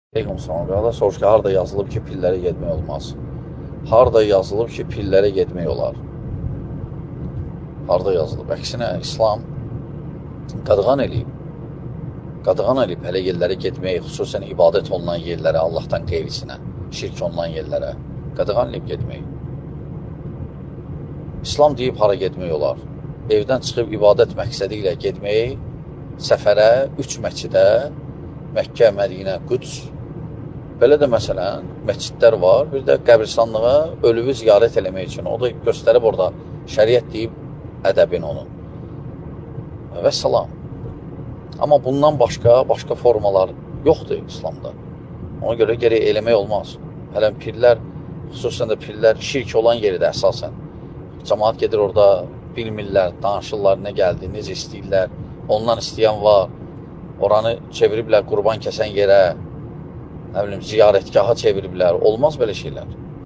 Aleyküm salam. Qardaş soruş ki, harda yazılıb ki, pillərə getmək olmaz? Harda yazılıb ki, pillərə getmək olar? Harda yazılıb? Əksinə, İslam qadağan eləyib. Qadağan eləyib hələ yerlərə getməyi, xüsusən ibadət olunan yerlərə, Allahdan qeyrisinə, şirk olunan yerlərə. Qadağan eləyib getməyi. İslam deyib hara getmək olar? Evdən çıxıb ibadət məqsədi ilə getməyi, səfərə, 3 məscidə, Məkkə, Mədinə, Qüds. Belə də məsələn, məscidlər var, bir də qəbristanlığa ölüvü ziyarət eləmək üçün. O da göstərib orada, şəriət deyib ədəbin onun. Və salam. Amma bundan başqa formalar yoxdur İslamda. Ona görə gərək eləmək olmaz. Hələn pirlər, xüsusən də pirlər şirk olan yeridir əsasən. Cəmaat gedir orada, bilmirlər, danışırlar, nə gəldi, necə istəyirlər. Ondan istəyən var. Oranı çeviriblər qurban kəsən yerə, nə bilim, ziyarətgaha çeviriblər. Olmaz belə şeylər.